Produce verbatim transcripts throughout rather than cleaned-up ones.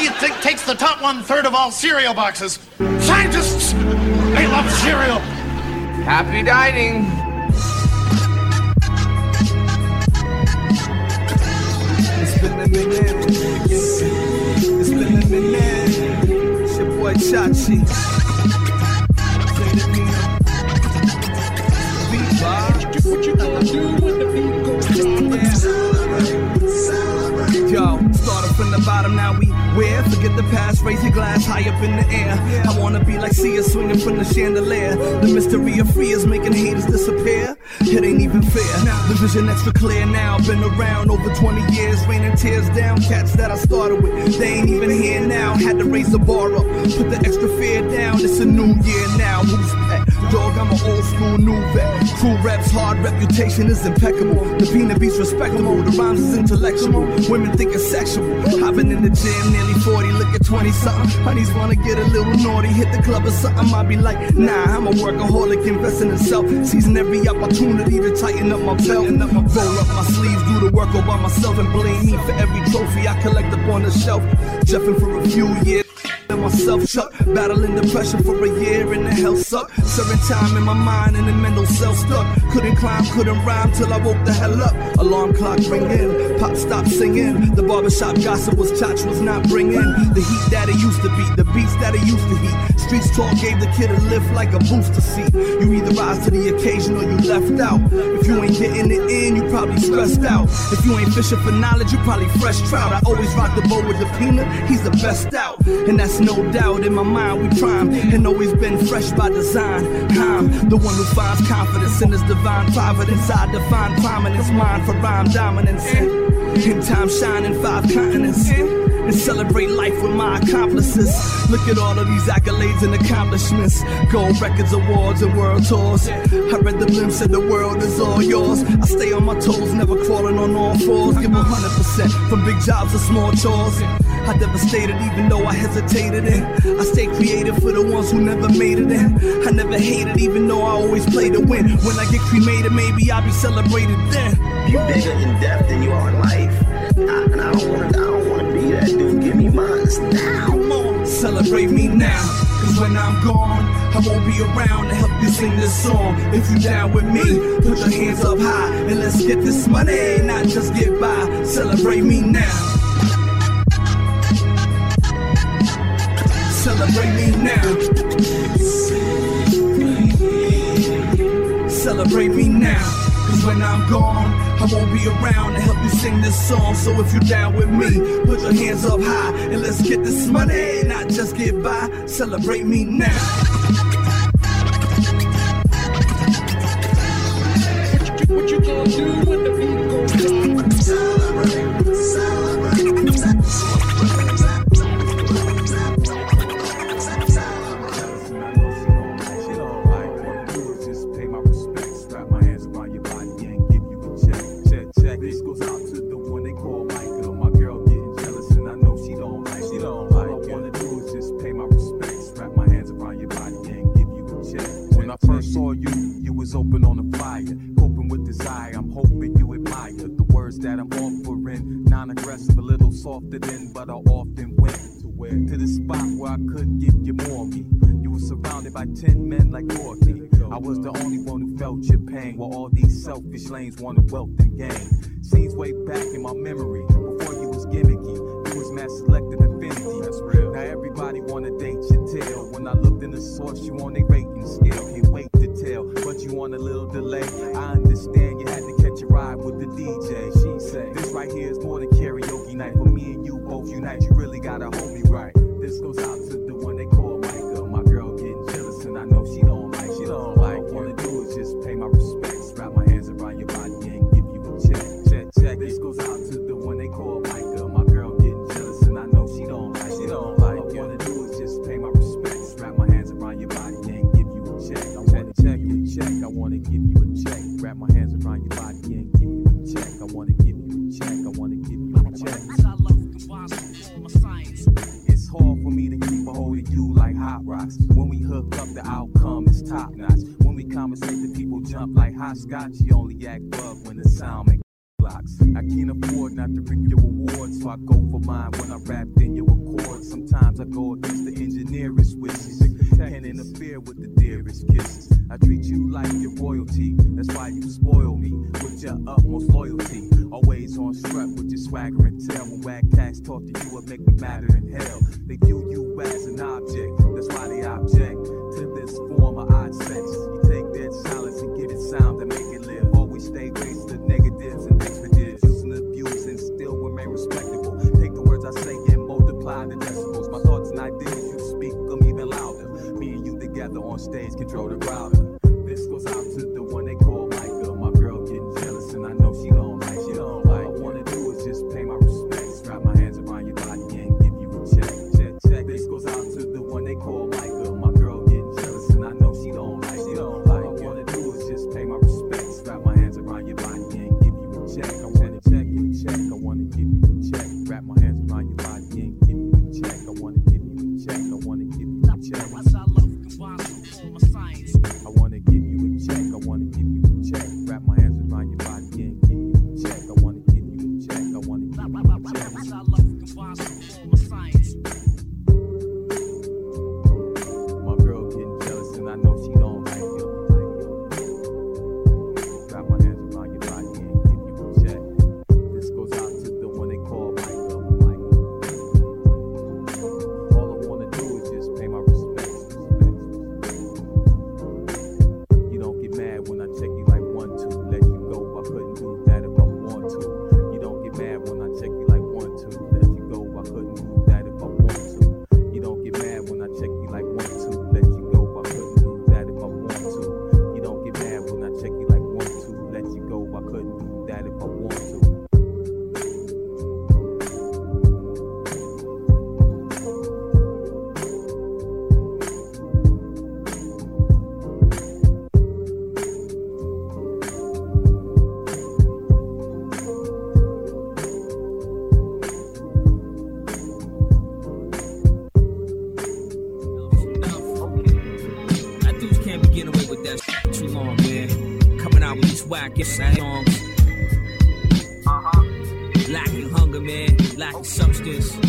you think takes the top one-third of all cereal boxes? Scientists! They love cereal! Happy dining! It's been a minute. It's been a minute. It's your boy Chachi. What you gonna do when the beat goes down? Yo, started from the bottom, now we where? Forget the past, raise your glass high up in the air. I wanna be like Sia swinging from the chandelier. The mystery of free is making haters disappear. It ain't even fair. The vision extra clear now. Been around over twenty years, raining tears down. Cats that I started with, they ain't even here now. Had to raise the bar up, put the extra fear down. It's a new year now. Who's that? Dog, I'm an old school new vet. Crew reps, hard reputation is impeccable. The peanut beats respectable, the rhymes is intellectual. Women think it's sexual. I've been in the gym nearly forty, look at twenty something. Honeys wanna get a little naughty, hit the club or something. I'll be like, nah, I'm a workaholic, investing in self. Seizing every opportunity to tighten up my belt. And roll up my sleeves, do the work all by myself. And blame me for every trophy I collect up on the shelf. Jeffing for a few years. And myself chuck, battling depression for a year and the hell suck. Serving time in my mind and the mental cell stuck. Couldn't climb, couldn't rhyme till I woke the hell up. Alarm clock ringing, pop stopped singing. The barbershop gossip was Chach was not bringing the heat that it used to be, the beats that it used to heat. Streets talk gave the kid a lift like a booster seat. You either rise to the occasion or you left out. If you ain't getting it in, you probably stressed out. If you ain't fishing for knowledge, you probably fresh trout. I always rock the boat with the peanut, he's the best out. And that's no doubt in my mind we prime and always been fresh by design. I'm the one who finds confidence in his divine providence. I define prominence, mine for rhyme dominance. In time shining five continents and celebrate life with my accomplices. Look at all of these accolades and accomplishments. Gold records, awards, and world tours. I read the blimp, said the world is all yours. I stay on my toes, never crawling on all fours. Give a hundred percent from big jobs to small chores. I devastated even though I hesitated in. I stay creative for the ones who never made it in. I never hated even though I always play to win. When I get cremated, maybe I'll be celebrated then. You bigger in depth than you are in life. I, and I don't wanna I don't wanna be that dude. Give me mine now. Come on, celebrate me now. Cause when I'm gone, I won't be around to help you sing this song. If you down with me, put your hands up high and let's get this money, not just get by. Celebrate me now. Celebrate me now. Celebrate me now. Cause when I'm gone, I won't be around to help you sing this song. So if you're down with me, put your hands up high and let's get this money, not just get by. Celebrate me now. What you gonna do when the beat goes down? Celebrate, celebrate, celebrate. Saw you, you was open on the flyer, hoping with desire. I'm hoping you admire the words that I'm offering. Non-aggressive, a little softer than, but I often went to where to the spot where I could give you more of me. You were surrounded by ten men like Gorky. I was the only one who felt your pain, while all these selfish lanes wanted wealth and gain. Scenes way back in my memory, before you was gimmicky, you was mass selective infinity. That's real. Now everybody wanna date your tail. When I looked in the source, you on a rating scale. Can't wait to tell, but you want a little delay. I understand you had to catch a ride with the D J. She said, this right here is more than karaoke night. For me and you both unite, you really gotta hold me right. This goes out to the one they call Micah. My girl getting jealous and I know she don't like, she don't like. All I wanna do is just pay my respects, wrap my hands around your body and give you a check, check, check. This goes out to the one they call Micah. My girl getting jealous and I know she don't like, she don't like. All I wanna do is just pay my respects, wrap my hands around your body and give you a check. I wanna check you a check, I wanna give you a check. Wrap my hands around your body and give you a check. I wanna give you a check, I wanna give you a check. It's hard for me to keep a hold of you like hot rocks. When we hook up, the outcome is top notch. When we conversate, the people jump like hopscotch. You only act bug when the sound makes blocks. I can't afford not to reap your rewards, so I go for mine when I rap, then you record. go against the engineer's wishes. Can't interfere with the dearest kisses. I treat you like your royalty. That's why you spoil me with your utmost loyalty. Always on strut with your swagger and tail. When whack cats talk to you, it make me madder than hell. They view you as an object. That's why they object to this form of odd sex. You take dead silence and give it sound and make it live. Always stay raised to negatives and expletives. Using abuse and still remain respectable. Take the words I say and multiply the decibels. My thoughts and ideas, you speak them even louder. Me and you together on stage control the crowd. This goes out to the one they call Micah. My girl getting jealous and I know she don't like you. All I wanna do is just pay my respects. Wrap my hands around your body and give you a check. Check, check. This goes out to the one they call Micah. My girl getting jealous and I know she don't like you. All I wanna do is just pay my respects. Wrap my hands around your body and give you a check. I wanna check you a check. I wanna give you a check. Wrap my hands around your body and give you a check. I wanna give you a check. I wanna give you a check. I wanna give you a check, I wanna give you a check. Wrap my hands around your body and give you a check. I wanna give you a check, I wanna give you a check. My girl getting jealous and I know she don't like you. Wrap my hands around your body and give you a check. This goes out to the one they call Michael. All I wanna do is just pay my respects. Mad when I check you like one, two, let you go. I couldn't do that if I want to. You don't get mad when I check you like one, two, let you go. I couldn't do that if I want to. You don't get mad when I check you like one, two, let you go. I couldn't do that if I want to. You don't get mad when I check you like one, two, let you go. I couldn't do that if I want to. Whack songs. Uh-huh. Lacking hunger, man. Lacking substance.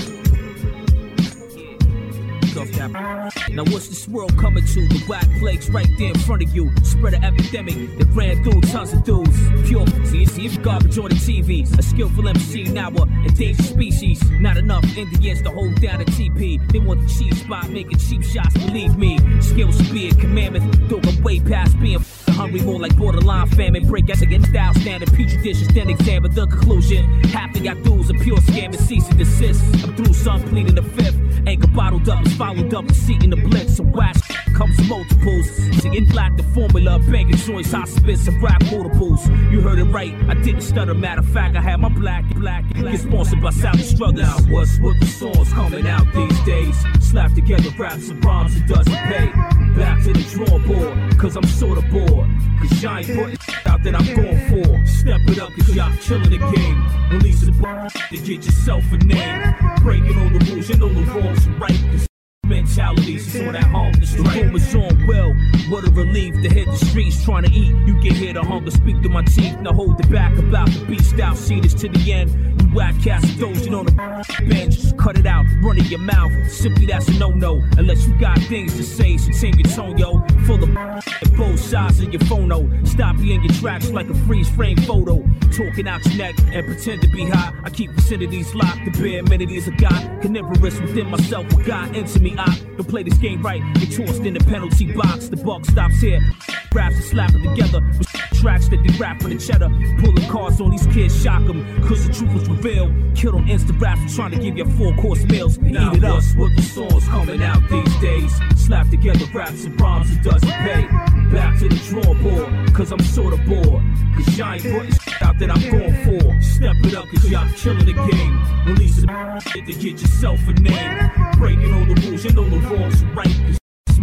Now what's this world coming to? The whack plagues right there in front of you. Spread an epidemic that ran through tons of dudes. Pure see, see if garbage on the T V. A skillful M C now a endangered species. Not enough Indians to hold down a T P. They want the cheap spot, making cheap shots, believe me. Skills should be a commandment. Though I'm way past being hungry, more like borderline famine. Break as against style standard. Petri dishes, then examine the conclusion. Half of y'all dudes a pure scam and cease and desist. I'm through some pleading the fifth. Anchor bottled up is followed up with seat in the blitz. Some whack comes multiples. Singing black the formula, banking joints, hospice, and rap multiples. You heard it right, I didn't stutter. Matter of fact, I had my black, black, get sponsored by South Struggles. Now what's with the songs coming out these days? Slap together raps and rhymes, it doesn't pay. Back to the drawing board, cause I'm sorta bored. Cause y'all ain't putting out that I'm going for. Step it up, cause y'all killing the game. Release a bar to get yourself a name. Breaking all the rules, you know the wrongs are right. Cause mentalities is on that hunger strike. The room is on well, what a relief to hit the streets trying to eat. You can hear the hunger speak through my teeth. Now hold it back about the beast out. See this to the end. You whack cats dozing on the bench. Just cut it out, run in your mouth. Simply that's a no-no. Unless you got things to say, so change your tone, yo. Full of both sides of your phono. Stop being your tracks like a freeze frame photo. Talking out your neck and pretend to be high. I keep vicinities locked. The bare amenities I got. Carnivorous within myself. What got into me? I don't play this game right. Get tossed in the penalty box. The buck stops here. Raps and slap it together with tracks that they rap for the cheddar. Pulling cards on these kids, shock them. Cause the truth was revealed. Killed on Insta raps for trying to give you four course meals. Now eat it up with the songs coming out these days. Slap together raps and rhymes, it doesn't pay. Back to the drawing board, cause I'm sorta bored. Cause y'all ain't putting out that I'm going for. Step it up cause y'all killing the game. Release it to get yourself a name. Breaking all the rules, you know the wrongs are right. Cause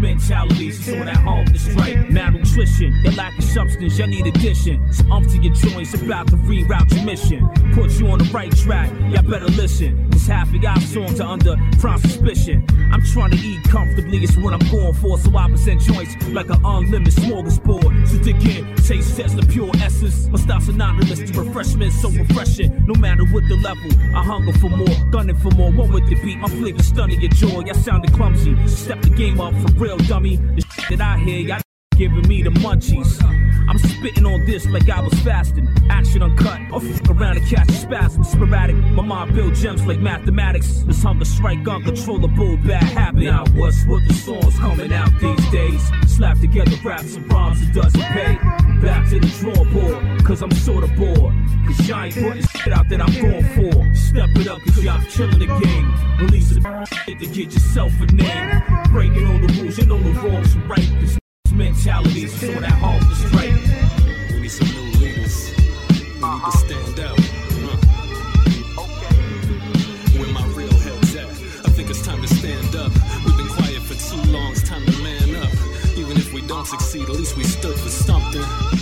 mentalities, it's on that home to strike. Malnutrition, they lack of substance, you need addition. Some umph to your joints, about to reroute your mission. Put you on the right track, y'all better listen. This half of y'all songs are under prime suspicion. I'm trying to eat comfortably, it's what I'm going for. So I present joints like an unlimited smorgasbord. So dig in, taste test the pure essence. My style's synonymous to refreshment, so refreshing. No matter what the level, I hunger for more, gunning for more. One with the beat, my flavor stunning your jaw. Y'all sounded clumsy, step the game up for real, dummy. The shit that I hear, y'all giving me the munchies. I'm spitting on this like I was fasting. Action uncut, I'll fuck around and catch a spasm. Sporadic, my mind build gems like mathematics. This hunger strike uncontrollable, bad habit. Now what's with the songs coming out these days? Slap together raps and rhymes, it doesn't pay. Back to the drawing board, cause I'm sorta bored. Cause y'all ain't putting shit out that I'm going for. Step it up cause y'all killing the game. Release the shit to get yourself a name. Breaking all the rules, you know the wrongs are right. This mentalities, so that home to strike. We need some new leaders. We need to stand out. Huh. Okay. Where my real head's at. I think it's time to stand up. We've been quiet for too long. It's time to man up. Even if we don't succeed, at least we stood for something.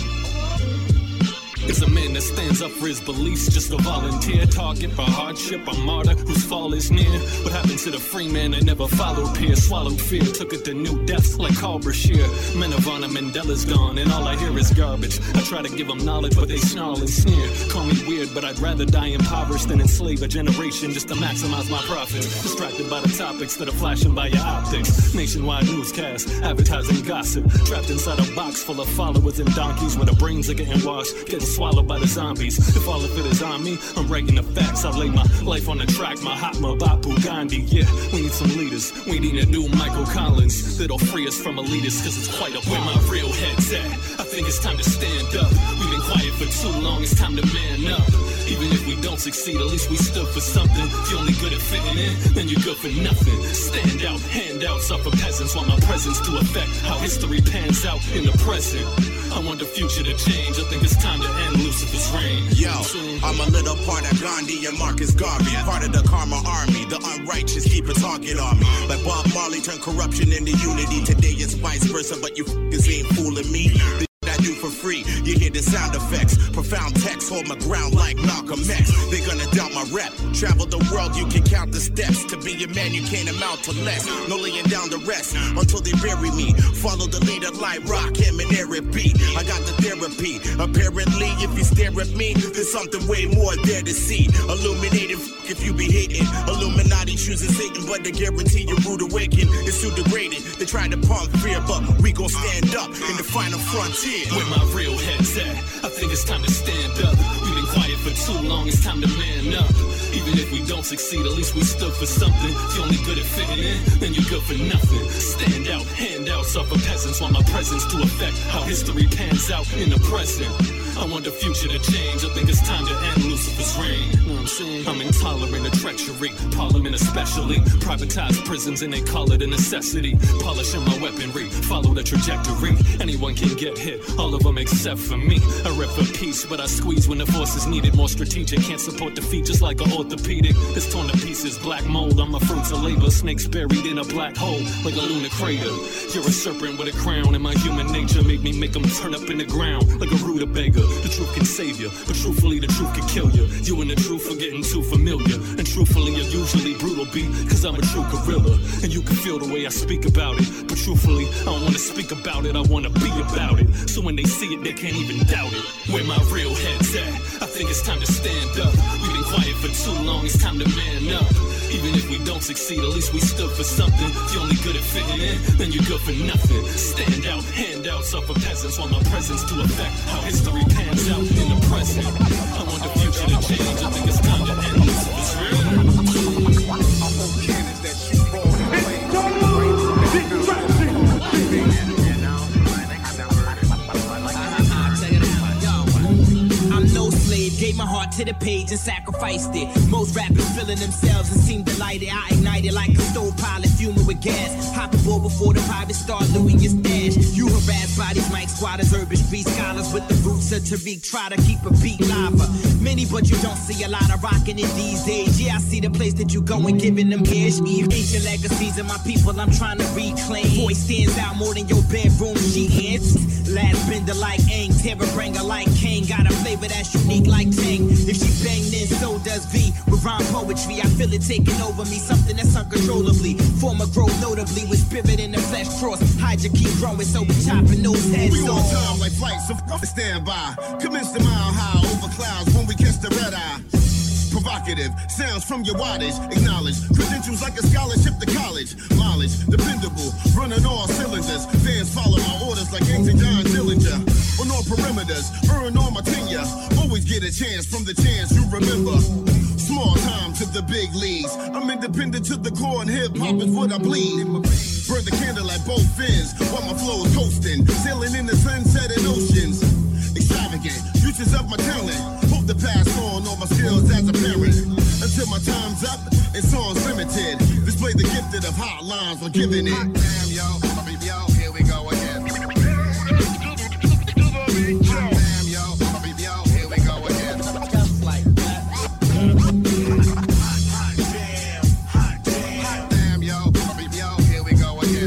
It's a man that stands up for his beliefs, just a volunteer, target for hardship, a martyr whose fall is near. What happened to the free man that never followed peer, swallowed fear, took it to new depths like Carl Brashear. Men of honor, Mandela's gone, and all I hear is garbage. I try to give them knowledge, but they snarl and sneer. Call me weird, but I'd rather die impoverished than enslave a generation just to maximize my profits. Distracted by the topics that are flashing by your optics. Nationwide newscasts, advertising gossip. Trapped inside a box full of followers and donkeys where the brains are getting washed, getting swallowed by the zombies. If all of it is on me, I'm writing the facts. I lay my life on the track, Mahatma Bapu Gandhi. Yeah, we need some leaders. We need a new Michael Collins that'll free us from elitists, cause it's quite a where my real head's at. I think it's time to stand up. We've been quiet for too long, it's time to man up. Even if we don't succeed, at least we stood for something. If you're only good at fitting in, then you're good for nothing. Stand out, handouts are for peasants, want my presence to affect how history pans out in the present. I want the future to change. I think it's time to end Lucifer's reign. Yo, I'm a little part of Gandhi and Marcus Garvey, part of the Karma Army. The unrighteous keep a target on me. Like Bob Marley turned corruption into unity. Today it's vice versa, but you f***ers ain't fooling me. The I do for free, you hear the sound effects. Profound text, hold my ground like Malcolm X. They gonna doubt my rep. Travel the world, you can count the steps. To be a man, you can't amount to less. No laying down the rest until they bury me. Follow the leader like rock him and Eric B. I got the therapy. Apparently, if you stare at me, there's something way more there to see. Illuminated f- if you be hating. Illuminati choosing Satan, but they guarantee your rude awaken. It's too degraded. They try to pump fear, but we gon' stand up in the final frontier. Where my real head's at, I think it's time to stand up. We've been quiet for too long, it's time to man up. Even if we don't succeed, at least we stood for something. If you're only good at fitting in, then you're good for nothing. Stand out, handouts are for peasants, want my presence to affect how history pans out in the present. I want the future to change, I think it's time to end Lucifer's reign. Know what I'm saying? I'm intolerant of treachery, Parliament especially. Privatized prisons and they call it a necessity. Polishing my weaponry, follow the trajectory. Anyone can get hit, all of them except for me. I rep for peace, but I squeeze when the force is needed. More strategic, can't support defeat just like an orthopedic. It's torn to pieces, black mold on my fruits of labor. Snakes buried in a black hole, like a lunar crater. You're a serpent with a crown, and my human nature made me make them turn up in the ground, like a rutabaga. The truth can save you, but truthfully the truth can kill you. You and the truth are getting too familiar, and truthfully you're usually brutal, B, cause I'm a true gorilla. And you can feel the way I speak about it, but truthfully, I don't wanna speak about it, I wanna be about it. So when they see it, they can't even doubt it. Where my real head's at, I think it's time to stand up. We've been quiet for too long, it's time to man up. Even if we don't succeed, at least we stood for something. If you're only good at fitting in, then you're good for nothing. Stand out, handouts are for peasants, want my presence to affect how history pans out in the present. I want the future to change, I think it's time to end Lucifer's reign. Gave my heart to the page and sacrificed it. Most rappers feeling themselves and seem delighted. I ignited like a stovetop, fuming with with gas. Hop aboard before the private start looting your stash. You harass bodies, Mike squatters, urban street scholars with the roots of Tariq. Try to keep a beat lava. Many, but you don't see a lot of rocking in these days. Yeah, I see the place that you go and giving them cash. Ancient legacies of my people I'm trying to reclaim. Voice stands out more than your bedroom sheets. Last bender like Aang, terror bringer like Kane. Got a flavor that's unique like Tang. If she bang, then so does V. With rhyme poetry, I feel it taking over me. Something that's uncontrollably. Former grow notably with spirit in the flesh cross. Hydra keep growing, so we chopping those heads we off. We on time like flights, so f- stand by. Commence the mile high over clouds when we catch the red eye. Provocative sounds from your wattage. Acknowledge credentials like a scholarship to college. Mileage dependable, running all cylinders. Fans follow my orders like Ancient John Dillinger. On all perimeters, earn all my tenure. Always get a chance from the chance you remember. Small time to the big leagues. I'm independent to the core and hip hop is what I bleed. Burn the candle at both ends while my flow is coasting. Sailing in the sunset and oceans. Extravagant, uses of my talent. Hope to pass on all my skills as a parent. Until my time's up and song's limited. Display the gifted of hot lines when giving it. Hot damn, yo, yo, here we go again. Hot damn, yo, yo, here we go again. Just like that. Hot, hot damn, hot damn, hot damn, yo, yo, here we go again.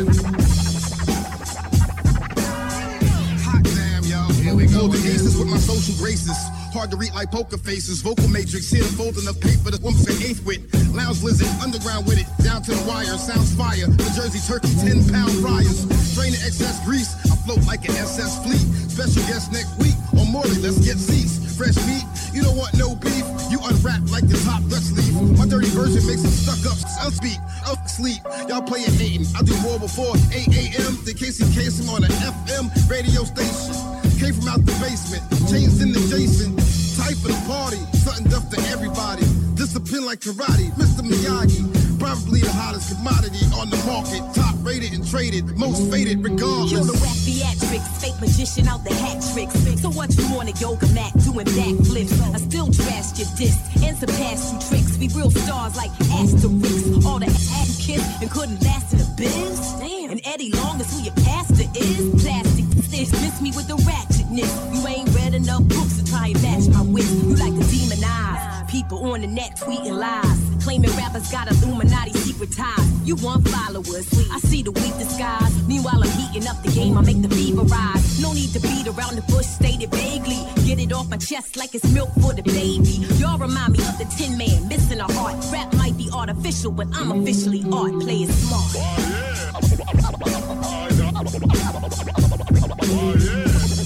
Hot damn, yo, here we go again. With my social graces. Hard to read like poker faces. Vocal matrix, here folding up paper. The woman's an eighth wit. Lounge lizard, underground with it. Down to the wire, sounds fire. The Jersey turkey, ten pound fryers. Draining excess grease. I float like an S S fleet. Special guest next week. On Morley, let's get seats. Fresh meat, you don't want no beef. You unwrap like the top Dutch leaf. My dirty version makes them stuck up. Unspeak, up sleep. Y'all play it hating. I do more before eight a.m. The Casey Kasem on an F M radio station. Came from out the basement, chains in the Jason. Type of the party, something tough to everybody. Discipline like karate, Mister Miyagi. Probably the hottest commodity on the market. Top rated and traded, most faded regardless. Kill the rap theatrics, fake magician out the hat tricks. So what you on a yoga mat doing backflips? I still trash your disc and surpass you tricks. We real stars like asterisks. All the ass you kiss and couldn't last in a biz. Damn. And Eddie Long is who your pastor is. Plastic stitch, miss me with the ratchetness. You ain't read enough books to try and match my wit. You like to demonize people on the net tweeting lies, claiming rappers got Illuminati secret ties. You want followers, I see the weak disguise. Meanwhile I'm heating up the game, I make the fever rise. No need to beat around the bush, stated vaguely. Get it off my chest like it's milk for the baby. Y'all remind me of the Tin Man, missing a heart. Rap might be artificial, but I'm officially art. Play it smart. Oh, yeah.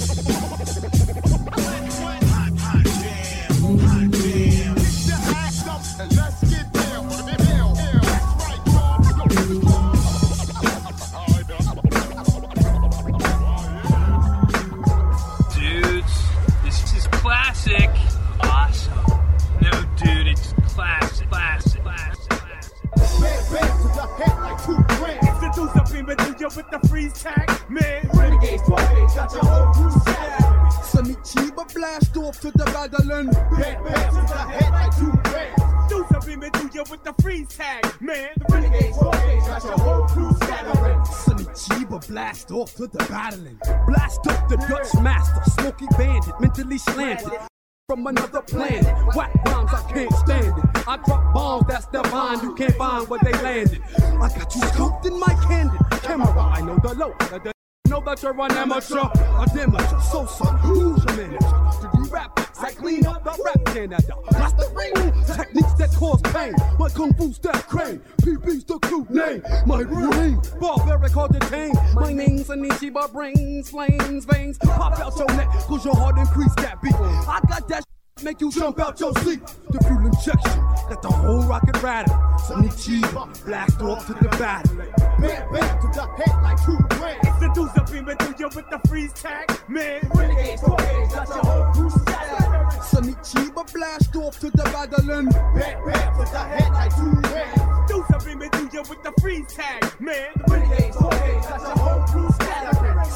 With the freeze tag, man. Renegades, twenty-eight, got your whole crew stacked. Sunny Chiba blast off to the battling. Bam, bam, to the head like two bands. Do something, man, do you with the freeze tag, man. The Renegades, twenty-eight, got your whole crew scattering. Sunny Chiba blast off to the battling. Blast up the Dutch master, Smokey Bandit, mentally slanted. From another planet, whack bombs, I can't stand it. I drop bombs, that's the vine, you can't find where they landed. I got you scoped in my candid camera, I know the low, the, the know that you're an amateur, a amateur, so son, who's your manager? To do rap, I clean up the rap Canada. That's the ring, techniques that cause pain. My kung fu step crane, P B's the crew name. My brain, barbaric hard to tame. My name's Anichiba, brains, flames, veins. Pop out your neck, cause your heart increase that beat. I got that make you jump out your seat. The fuel injection, let the whole rocket rattle. Sunny Chiba, blast off to the battle. Bam, bam, to the head like two brands. It's the dudes up in do you with the freeze tag, man. Renegades, twenty-eight, got your whole crew stacked. Sunny Chiba, blast off to the battling. Bam, bam, to the head like two brands. Dudes up in do you with the freeze tag, man. Renegades, twenty-eight, got your whole crew stacked. Sunny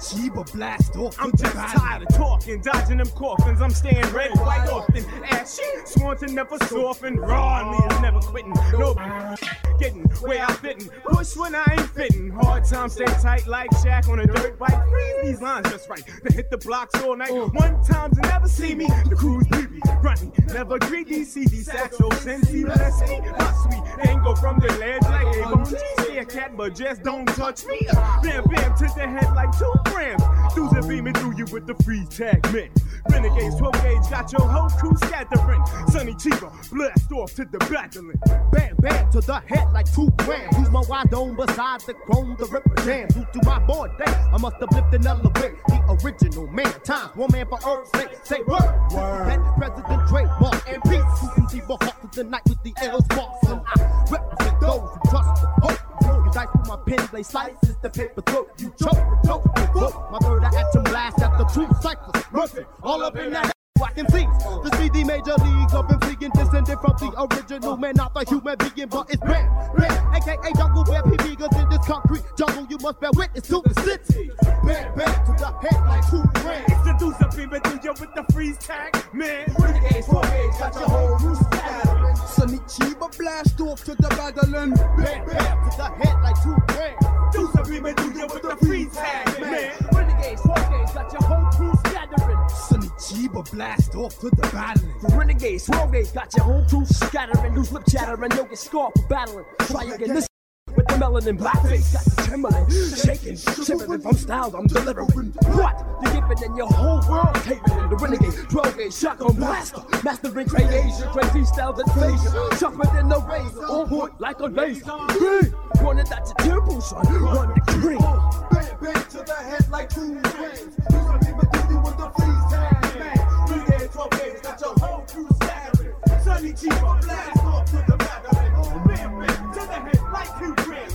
Chiba blast off. I'm just tired of talking, dodging them coffins. I'm staying red quite often. Ashy, sworn to never soften. Raw on me is never quitting. No getting where I fitting. Push when I ain't fitting. Hard times stay tight like Shaq on a dirt bike. Freeze these lines just right. To hit the blocks all night. One time to never see me. The crew's B B running. Never greedy. C D Satchel. Sensi bless me. My sweet. Ain't go from the ledge like a bone. See a cat, but just don't touch me. Bam, bam, to the head like two grams. Dudes are beaming through you with the freeze tag, man. Renegades, twelve gauge, got your whole crew scattering. Sonny Chiba, blast off to the battling. Bam, bam, to the head like two grams. Use my wide dome beside the chrome, the ripper jam. Due to my board day, I must have lifted another way. The original man, times, one man for earth, say, say word. Word. Head President trademark and peace. Shooting Chiba hawk to the night with the L sparks. And I represent those who trust the hope. You dice with my pen, blade slices the paper throat. You choke, choke, choke. My bird, I had to blast at the true cycles. Mercy, all up in that. I can see this be the major leagues of intriguing, descended from the original man, not the human being, but it's Bam, Bam, aka Jungle Bear P B, cause in this concrete jungle you must bear witness to the city. Bam, bam, to the head like two grand. It's the deuce up in between you with the freeze tag, man. Renegades, four gauge, got your whole roof scattering. Sonny Chiba blast off to the battling. Bam, bam, to the head like two grand. Deuce up in between you with the freeze tag, man. Renegades, four gauge, got your whole crew scattering. Sonny Chiba blast off to the battling. The renegades, twelve gauge, got your whole crew scattering. Loose lip chattering, you'll get scarred for battling. Try again this with the melanin blackface, got the trembling, shaking, shivering from styles I'm delivering. What? You're giving and your whole world catering. The renegade, twelve gauge, shotgun blaster, mastering trade Asia, crazy styles and facial, sharper than the razor, on point like a laser. Big, pointed at your temple, son, run the cream. Bang, bang to the head like two rings. You should be with you with the freeze tag, man. Renegade, twelve gauge, got your whole crew scattering. Sonny Chiba blast off to the battling. Bam, bam to the head like two rings.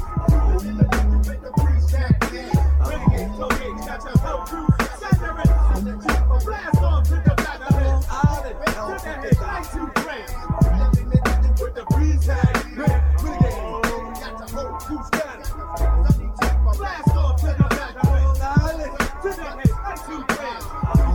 With the freeze tag, man. Renegade, twelve gauge, got your whole crew scattering. Sonny Chiba blast off to the battling. To the head like two rings. With the freeze tag, man. Renegade, got your whole crew scattering. Sonny Chiba blast off to the battling. To the head like two rings.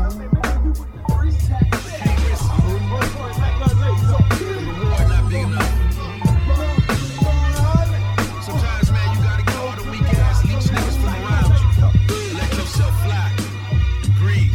Sometimes, man, you gotta get all the weak ass leech niggas from around you. Let yourself fly. Breathe.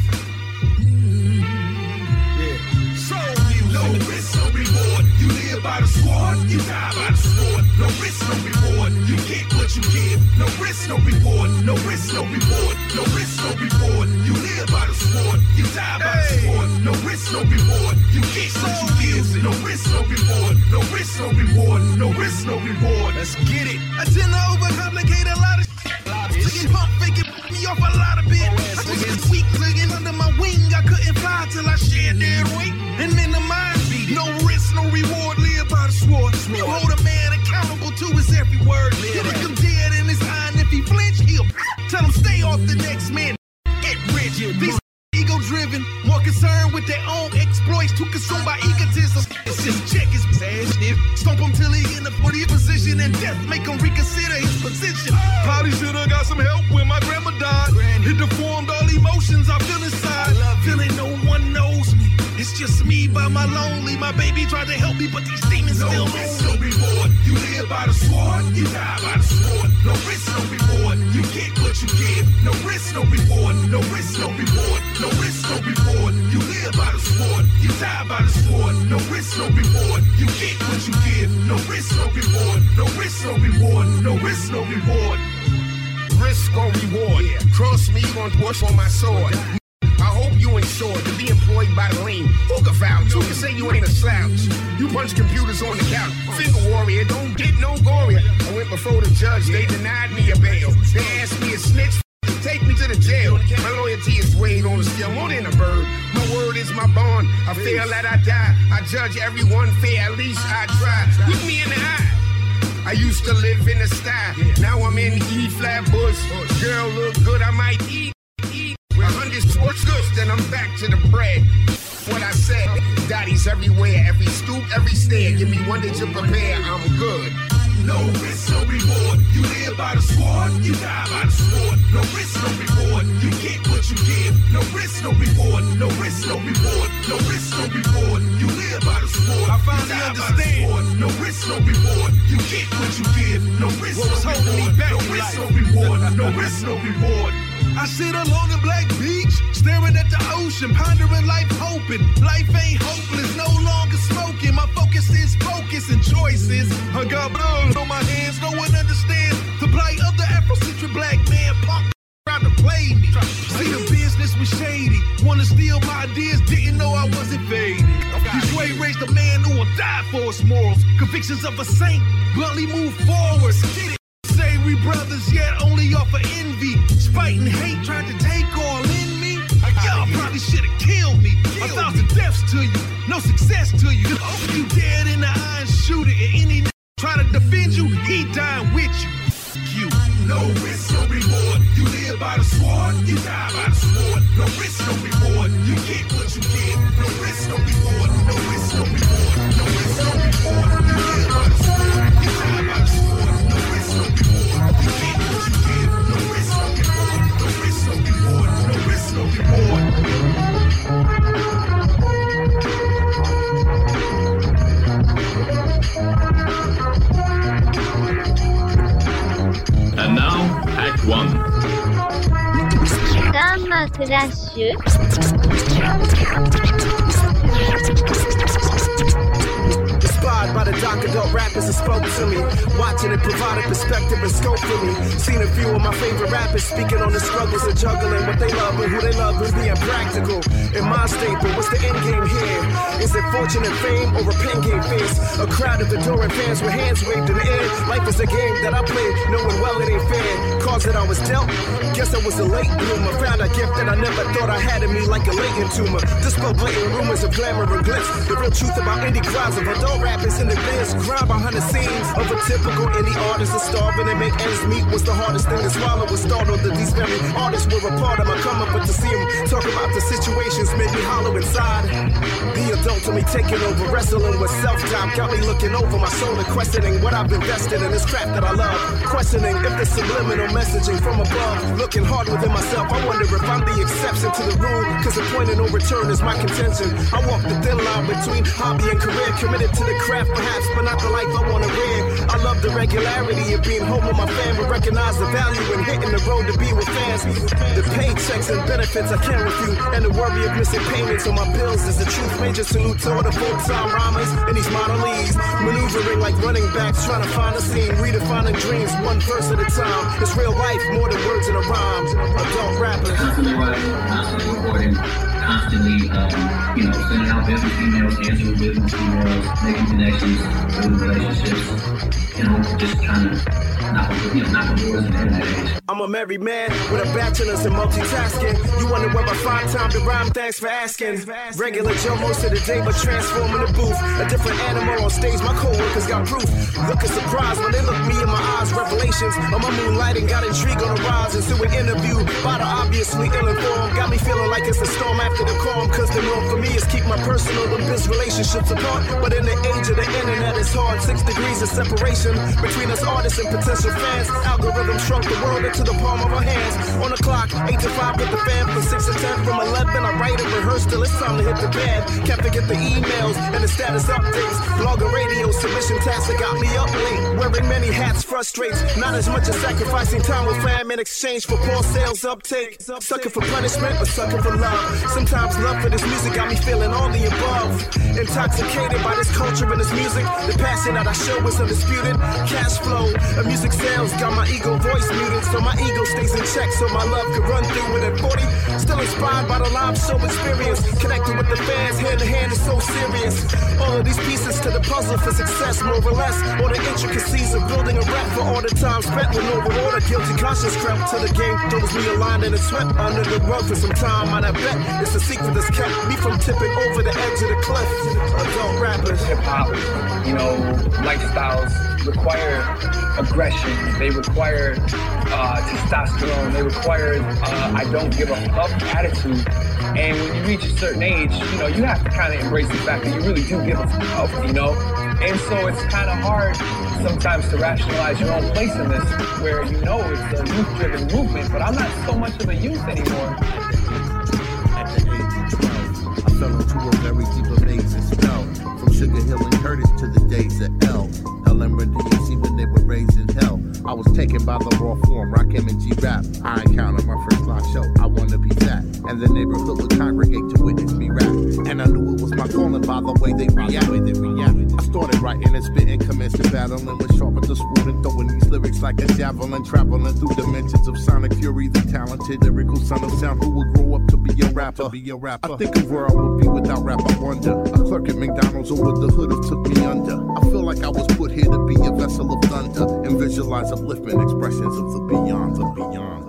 Yeah. So you no risk, no reward. You live by the sword, you die by the sword. No risk, no reward. You get what you give. No risk, no reward. No risk, no reward. No risk, no reward. You live by the sword, you die by the sword. No risk, no reward. You get what you give. No risk, no reward. No risk, no reward. No risk, no reward. Let's get it. I tend to overcomplicate a lot of shit. Singing pump faking me off a lot of bit. I was just weak clinging under my wing. I couldn't fly till I shared their weight and minimize. No risk, no reward. Live by the sword. You hold a man accountable to his every word. You look him dead in his eye, and if he flinch, he'll tell him stay off the next man. Get rich. These ego driven, more concerned with their own exploits, too consumed by egotism. It's just check his ass, stomp him till he in the fortieth position, and death make him reconsider his position. Probably should've got some help when my grandma died. It deformed all emotions I feel inside. Feeling no one knows me. It's just me by my lonely. My baby tried to help me, but these demons no still risk, no reward. You live by the sword, you die by the sword. No risk, no reward. You get what you give. No risk, no reward. No risk, no reward. No risk, no reward. You live by the sword, you die by the sword. No risk, no reward. You get what you give. No risk, no reward. No risk, no reward. No risk, no reward. Risk or reward. Yeah. Cross me, you gon' push on my sword. I hope you insured to be employed by the lean. Who can vouch? Who can say you ain't a slouch? You punch computers on the couch. Finger warrior, don't get no gorier. I went before the judge, they denied me a bail. They asked me a snitch, take me to the jail. My loyalty is weighed on the scale more than a bird. My word is my bond. I fail that I die. I judge everyone fair, at least I try. Look me in the eye. I used to live in the sky. Now I'm in E flat bush. Girl look good, I might eat. Eat. A hundred sports goods, then I'm back to the bread. What I said, daddies everywhere, every stoop, every stair. Give me one day to prepare, I'm good. No risk, no reward. You live by the sword, you die by the sword. No risk, no reward. You risk, no reward. No risk, no reward. You live by the sword. I finally understand. No risk, no reward. You get what you give. No risk, no reward. No risk, no reward. No risk, no reward. I sit alone in Black Beach, staring at the ocean, pondering life, hoping life ain't hopeless, no longer smoking. My focus is focus and choices. I got blood on my hands, no one understands the plight of the Afrocentric black man. Punk trying to play me. See the business was shady, wanna steal my ideas, didn't know I wasn't faded. Detroit raised a man who will die for his morals. Convictions of a saint, bluntly move forward. Get it. Say we brothers, yet only off of envy. Spite and hate tried to take all in me. Y'all probably should have killed me. A thousand deaths to you, no success to you. You dead in the iron shooter. And any try to defend you, he dying with you. You. No risk, no reward. You live by the sword, you die by the sword. No risk, no reward. You get what you get. No risk, no reward. No risk, no reward. No risk, no reward. You live by the sword, you die by the sword. No risk, no reward. You get what you give. No risk, no reward. No risk, no reward. No risk, no reward. And now, Act One. ガンマクラッシュ Inspired by the dark adult rappers that spoke to me. Watching it provided perspective and scope for me. Seen a few of my favorite rappers speaking on the struggles of juggling what they love and who they love and being practical. In my state, but what's the end game here? Is it fortune and fame or a pen game face? A crowd of adoring fans with hands waved in the air. Life is a game that I played, knowing well it ain't fair. Cards that I was dealt, guess I was a late bloomer. Found a gift that I never thought I had in me like a latent tumor. Dispel blatant rumors of glamour and glitz. The real truth about indie crowds of adult rappers in the biz. Grind behind the scenes of a typical indie artist that's starving and make ends meet was the hardest thing to swallow. Was startled that these very artists were a part of my come up, but to see them talk about the situations made me hollow inside. The adult to me taking over, wrestling with self-doubt, got me looking over my shoulder, questioning what I've invested in this crap that I love. Questioning if there's subliminal messaging from above. Looking hard within myself, I wonder if I'm the exception to the rule, cause the point of no return is my contention. I walk the thin line between hobby and career, committed to the craft perhaps, but not the life I wanna live. I love the regularity of being home with my fam, but recognize the value in hitting the road to be with fans. The paychecks and benefits I can't refute, and the worry of missing payments on my bills is the truth. Major salute to all the full-time rhymers in these minor leagues, maneuvering like running backs, trying to find a scene, redefining dreams one verse at a time. It's real life, more than words in a rhyme. Adult rappers. Constantly writing, constantly recording, constantly, um, you know, sending out business emails, answering business emails, making connections, building relationships, you know, just trying to knock, you know, knock on doors in the internet age. I'm a married man with a bachelor's in multitasking. You wonder where I find time to rhyme, thanks for asking. Regular Joe most of the day, but transforming the booth. A different animal on stage, my co-workers got proof. Looking surprised when they look me in my eyes. Revelations on my moonlighting got intrigue on the rise. Into an interview by the obviously ill-informed. Got me feeling like it's a storm after the calm. Cause the norm for me is keep my personal and business relationships apart. But in the age of the internet, it's hard. Six degrees of separation between us artists and potential fans. Algorithm shrunk the world into the palm of our hands. On the clock, eight to five with the fam. From six to ten, from eleven, I write and rehearse till it's time to hit the bed. Can't forget the emails and the status updates. Blog and radio submission tasks that got me up late. Wearing many hats frustrates. Not as much as sacrificing time with fam in exchange for poor sales uptake. Sucking for punishment, but sucking for love. Sometimes love for this music got me feeling all the above. Intoxicated by this culture and this music. The passion that I show is undisputed. Cash flow, and music sales got my ego voice muted, so my ego stays in check, so my love could run through it at forty. Still inspired by the live show experience. Connected with the fans, hand to hand is so serious. All of these pieces to the puzzle for success, more or less. All the intricacies of building a rap for all the time spent with no reward. A guilty conscience crept to the game, throws me a line and a swept under the rug for some time. And I bet it's a secret that's kept me from tipping over the edge of the cliff. Adult rappers. Hip hop, you know, lifestyles require aggression. They require uh, testosterone. They require uh, I don't give a fuck attitude. And when you reach a certain age, you know, you have to kind of embrace the fact that you really do give a fuck, you know? And so it's kind of hard sometimes to rationalize your own place in this, where you know it's a youth-driven movement, but I'm not so much of a youth anymore. At the age of twelve, fell into a very deep amazing spell. From Sugar Hill and Curtis to the days of L. Hell and Run D M C when they were raised in hell. I was taken by the raw form, rock M and G rap. I encountered my first live show, I wanna be that. And the neighborhood would congregate to witness me rap. And I knew it was my calling by the way they reacted. They reacted. I started writing and spitting, commenced to battling with sharp at the sword and throwing these lyrics like a javelin, traveling through dimensions of sonic fury. The talented lyrical son of sound who will grow up to be a rapper. To be a rapper. I think of where I would be without rap, I wonder. A clerk at McDonald's or would the hood have took me under? I feel like I was put here to be a vessel of thunder and visualize upliftment expressions of the beyond, the beyond.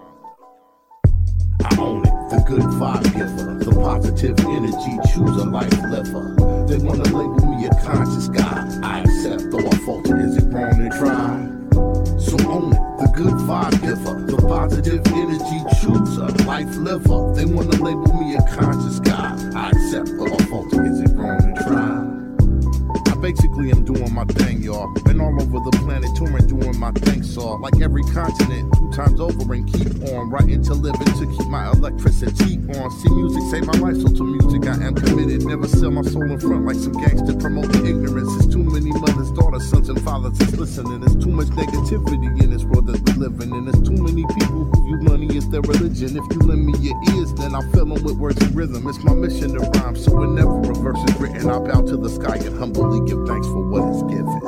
I own it, the good vibe giver, the positive energy chooser, life liver. They wanna label me a conscious guy. I accept, though I falter, is it wrong to try? So own it, the good vibe giver, the positive energy chooser, life liver. They wanna label me a conscious guy. I accept, though I falter, is it wrong to try? Basically, I'm doing my thing, y'all. Been all over the planet touring, doing my thing, saw. Like every continent, two times over and keep on. Writing to living to keep my electricity on. See, music save my life, so to music I am committed. Never sell my soul in front like some gangster promoting ignorance. There's too many mothers, daughters, sons, and fathers that's listening. There's too much negativity in this world that we living in. There's too many people who view money as their religion. If you lend me your ears, then I'll fill them with words and rhythm. It's my mission to rhyme, so whenever a verse is written, I bow to the sky and humbly give thanks for what is given.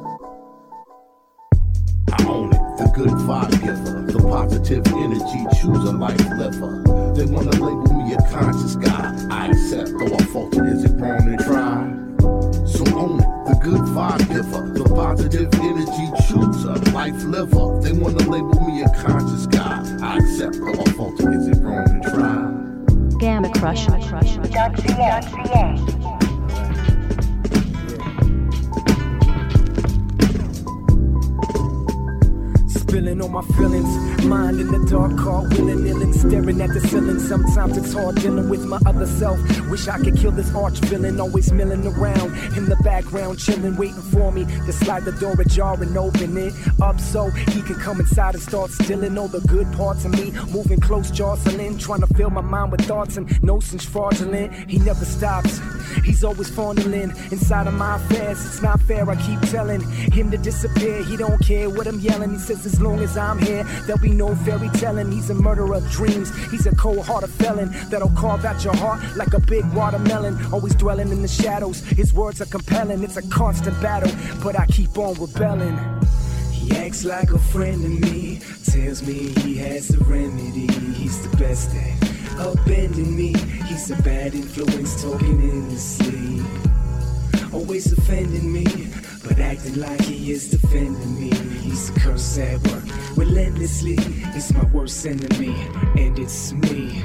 I own it, the good vibe giver, the positive energy chooser, life liver. They wanna label me a conscious guy. I accept, though I falter, is it wrong to try? So own it, the good vibe giver, the positive energy chooser, life liver. They wanna label me a conscious guy. I accept, though I falter, is it wrong to try? Gamma Crush. Spilling on my feelings, mind in the dark, car willing, illing, staring at the ceiling. Sometimes it's hard dealing with my other self. Wish I could kill this arch villain, always milling around in the background, chilling, waiting for me to slide the door ajar and open it up so he can come inside and start stealing all the good parts of me. Moving close, jostling, trying to fill my mind with thoughts and notions fraudulent. He never stops. He's always fondling inside of my affairs. It's not fair, I keep telling him to disappear. He don't care what I'm yelling. He says as long as I'm here, there'll be no fairy telling. He's a murderer of dreams. He's a cold-hearted felon that'll carve out your heart like a big watermelon. Always dwelling in the shadows. His words are compelling. It's a constant battle, but I keep on rebelling. He acts like a friend to me, tells me he has the remedy. He's the best at upending me. He's a bad influence talking in his sleep. Always offending me, but acting like he is defending me. He's a curse at work, relentlessly. It's my worst enemy, and it's me.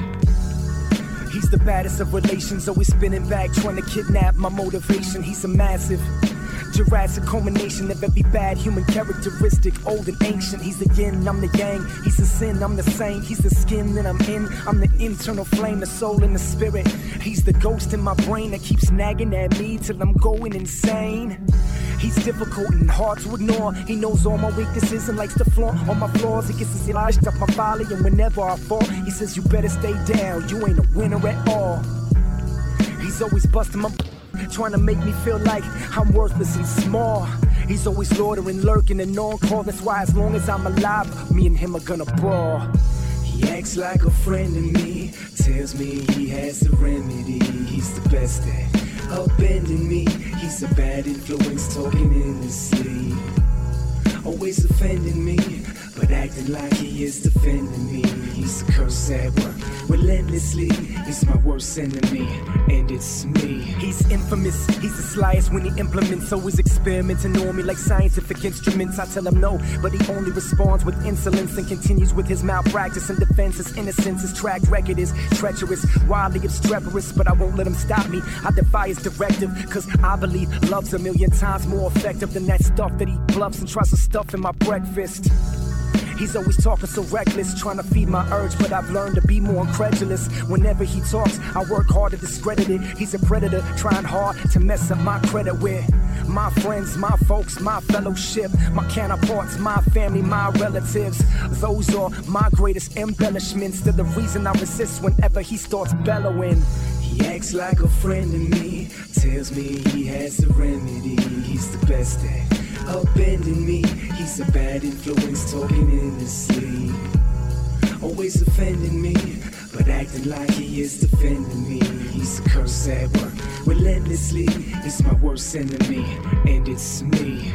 He's the baddest of relations, always spinning back, trying to kidnap my motivation. He's a massive Jurassic culmination of every bad human characteristic, old and ancient. He's the yin, I'm the yang. He's the sin, I'm the saint. He's the skin that I'm in. I'm the internal flame, the soul and the spirit. He's the ghost in my brain that keeps nagging at me till I'm going insane. He's difficult and hard to ignore. He knows all my weaknesses and likes to flaunt all my flaws. He gets his lashed up my folly, and whenever I fall, he says, you better stay down. You ain't a winner at all. He's always busting my trying to make me feel like I'm worthless and small. He's always loitering, lurking, and on call. That's why as long as I'm alive, me and him are gonna brawl. He acts like a friend to me, tells me he has the remedy. He's the best at upending me. He's a bad influence talking in his sleep. Always offending me, but acting like he is defending me. He's a curse at work, relentlessly. He's my worst enemy, and it's me. He's infamous, he's the slyest when he implements. Always experimenting on me like scientific instruments. I tell him no, but he only responds with insolence and continues with his malpractice and defense. His innocence, his track record is treacherous, wildly obstreperous, but I won't let him stop me. I defy his directive, cause I believe love's a million times more effective than that stuff that he bluffs and tries to stuff in my breakfast. He's always talking so reckless, trying to feed my urge, but I've learned to be more incredulous. Whenever he talks, I work hard to discredit it. He's a predator, trying hard to mess up my credit with my friends, my folks, my fellowship, my counterparts, my family, my relatives. Those are my greatest embellishments. They're the reason I resist whenever he starts bellowing. He acts like a friend to me, tells me he has the remedy. He's the best at upending me. He's a bad influence, talking in his sleep. Always offending me, but acting like he is defending me. He's a curse at work, relentlessly. It's my worst enemy, and it's me.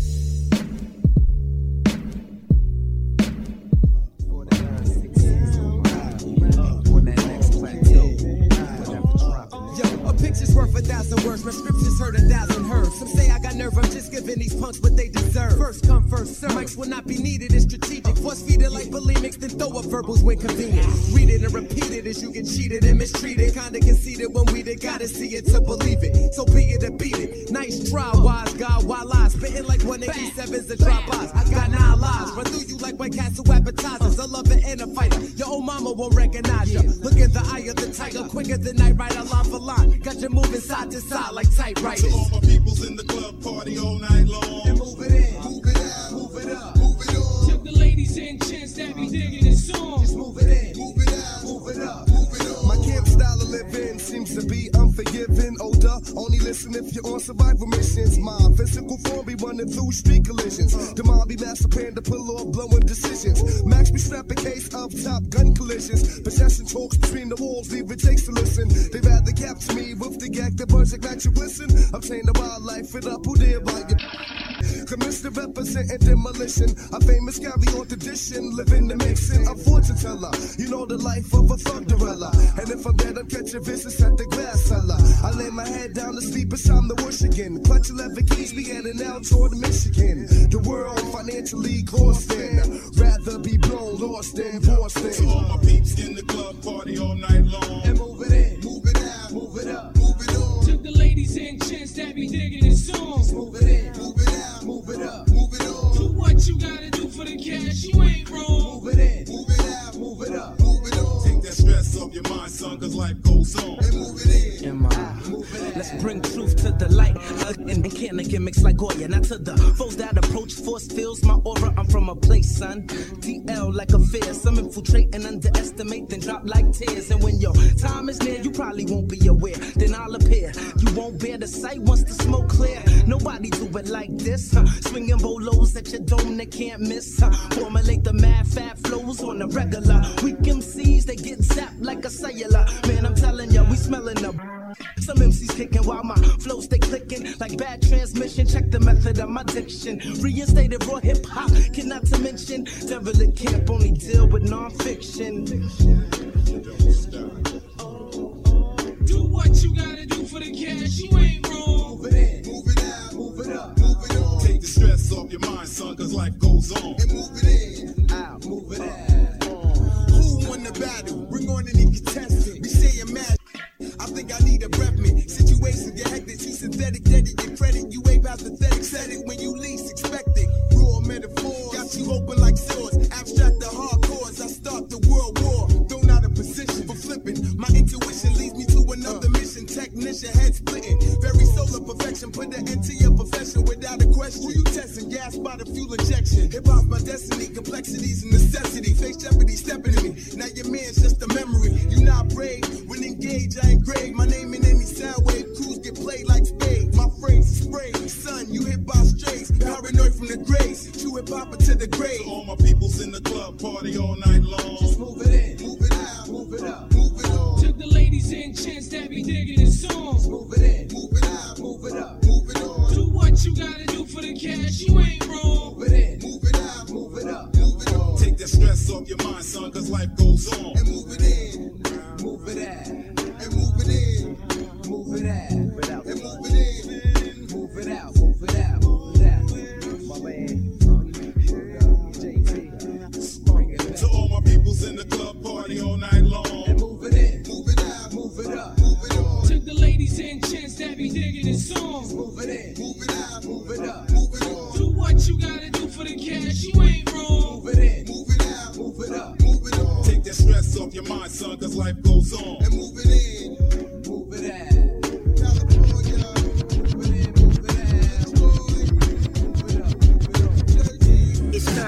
Worth a thousand words, my scriptures heard a thousand heard. Some say I got nerve, I'm just giving these punks what they deserve. First come, first serve. Mics will not be needed, it's strategic. Force feed it like bulimics, then throw up verbals when convenient. Read it and repeat it as you get cheated and mistreated. Kinda conceited when we did, gotta see it to believe it. So be it or beat it. Nice try, wise God, while I spitting like one eighty-seven's a drop eyes. I got nine lives, run through you like White Castle appetizers. A lover and a fighter, your old mama won't recognize you. Look at the eye of the tiger, quicker than night rider, line for line. Got you moving side to side like typewriters. To all my peoples in the club, party all night long. And move it in, move it out, move it up, move it on. Took the ladies in, chance that be digging this song. Just move it in, move it out, move it up, move it on. My camp style of living seems to be unforgiving. Older, only listen if you're on survival missions. My physical form be running through street collisions. The mind be master plan to pull off blowing decisions. Max be strapped a case of top gun collisions. Possession talks between the walls, leave it takes to listen. They rather capture me with the gag, the bunch like that you listen. Obtain the wildlife, fit up who dare by you. Commissioner representing demolition. A famous carry on tradition, living the mixing. A fortune teller, you know the life of a thunderella. And if I'm dead, I'm catching visits at the glass cellar. I lay my head down to sleep, it's time to wish again. Clutch eleven keys, we heading out toward Michigan. The world financially costing. Rather be blown, lost in Boston. To all my peeps in the club, party all night long. And move it in, move it out, move it up, move it on. Took the ladies in, chance that be digging this song. Just move it in, move it out, move it up, move it on. Do what you gotta do for the cash, you ain't wrong. Move it in, move it out, move it up, move it on. Take that stress off your mind, son, cause life goes on. And move it in. Am I? Let's bring truth to the light. Uh, and can I get mixed like Goya? Not to the foes that approach. Force fills my aura. I'm from a place, son. D L like a fear. Some infiltrate and underestimate, then drop like tears. And when your time is near, you probably won't be aware. Then I'll appear. You won't bear the sight once the smoke clear. Nobody do it like this. Huh? Swinging bolos at your dome that can't miss. Huh? Formulate the mad fat flows on the regular. Weak M Cs, they get zapped like a cellular. Man, I'm telling ya, we smelling the. Some M Cs kicking while my flows stay clicking like bad transmission. Check the method of my diction. Reinstated raw hip hop, cannot to mention. Devil camp only deal with non-fiction. Do what you gotta do for the cash, you ain't wrong. Move it in, move it out, move it up, move it on. Take the stress off your mind, son, cause life goes on. And move it in, out, move it out. Who won the battle? Bring on any contestant. Be saying mad. I think I need a rep me. Situation get hectic, too synthetic, dead it, your credit. You ain't pathetic, said it when you least expect it. Raw metaphors, got you open like swords. Abstract the hardcores, I start the world war. Thrown out of position for flipping. My intuition leads me to another mission. Technician head splitting. Very solar perfection, put an end to your profession without a question. Who you testing? Gas by the fuel injection. Hip hop's my destiny, complexities and necessity. Face jeopardy stepping to me. Now your man's just a memory. You not brave, when engaged, I engrave my name in any sound wave. Crews get played like spades. My phrase is sprayed. Son, you hit by strays. Paranoid from the graves. True hip hopper to the grave. To all my peoples in the club, party all night long. Just move it in, move it out, move it up, move it on. Took the ladies in, chance that be digging this song. Just move it in, move it out, move it up, move it on. Do what you gotta do for the cash, you ain't wrong. Move it in, move it out, move it up, move it on. Take that stress off your mind, son, cause life goes on. And move it in, move it out, and move it in, move it out, move it out, and move it in, move it out, move it out, move it out. My man, J T. To all my peoples in the club, party all night long. And move it in, move it out, move it up, move it on. Took the ladies in, chance that be digging this song. Move it in, move it out, move it up, move it on. Do what you gotta do for the cash, you ain't wrong. Move it in, move it out, move it up, move it on. Take that stress off your mind, son, cause life goes on. And move it in, move it out. California, move it in, move it out. It's time that you